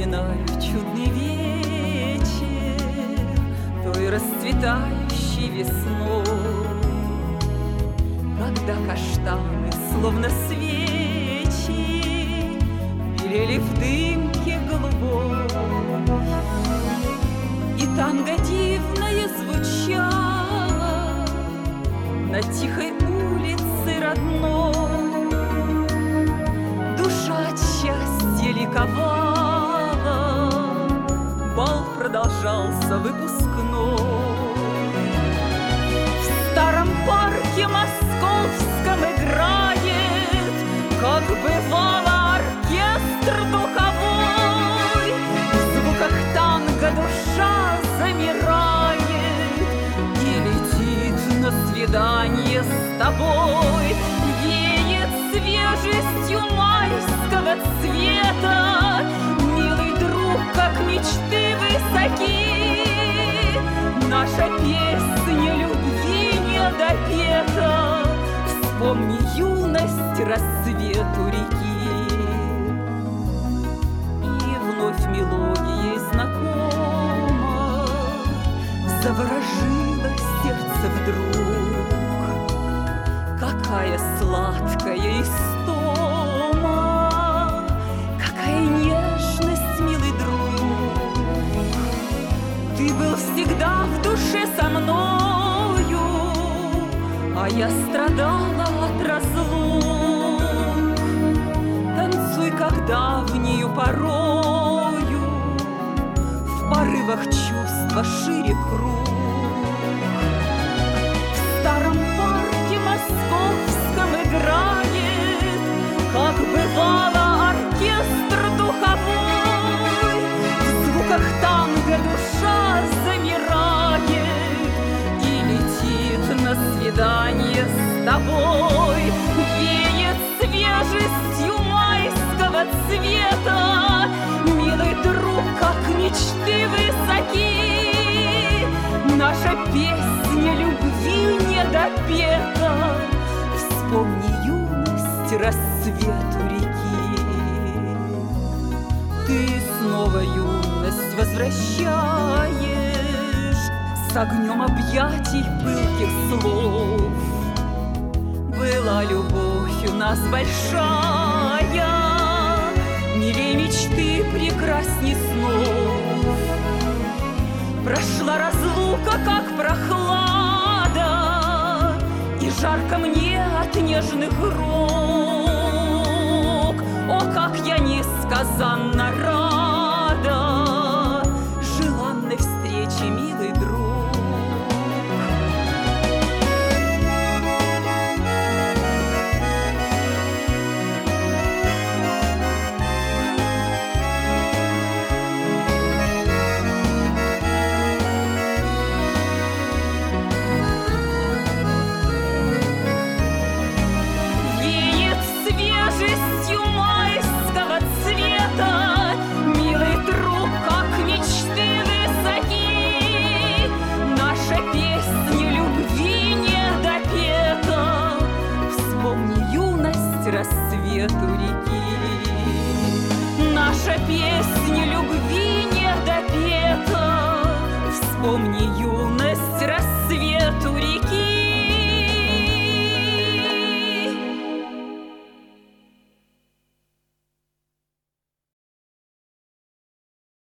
вспоминаю чудный вечер той расцветающей весной, когда каштаны, словно свечи, белели в дымке голубой, и танго дивное звучало на тихой улице родной. Душа от счастья ликовала, бал продолжался выпускной. В старом парке московском играет, как бывало, оркестр духовой. В звуках танго душа замирает и летит на свидание с тобой. Веет свежестью майского цвета, милый друг, как мечты высоки. Наша песня любви не допета, вспомни юность, рассвет у реки. И вновь мелодией знакома заворожило сердце вдруг. Какая сладкая истома, какая нежность, милый друг. Ты был всегда в душе со мною, а я страдала от разлук. Танцуй, как давнею порою, в порывах чувства шире круг. В старом парке московском играет, как бывало, оркестр духовой. В звуках танго душа замирает и летит на свидание с тобой. Веет свежестью майского цвета, милый друг, как мечты высоки. Наша песня любви не допета, вспомни юность, рассвет у реки. Ты снова юность возвращаешь с огнем объятий пылких слов. Была любовь у нас большая, милей мечты, прекрасней снов. Прошла разлука, как прохлада, и жарко мне от нежных рук. О, как я несказанно рада желанной встрече, милый друг. Рассвет у реки. Наша песня любви не допета, вспомни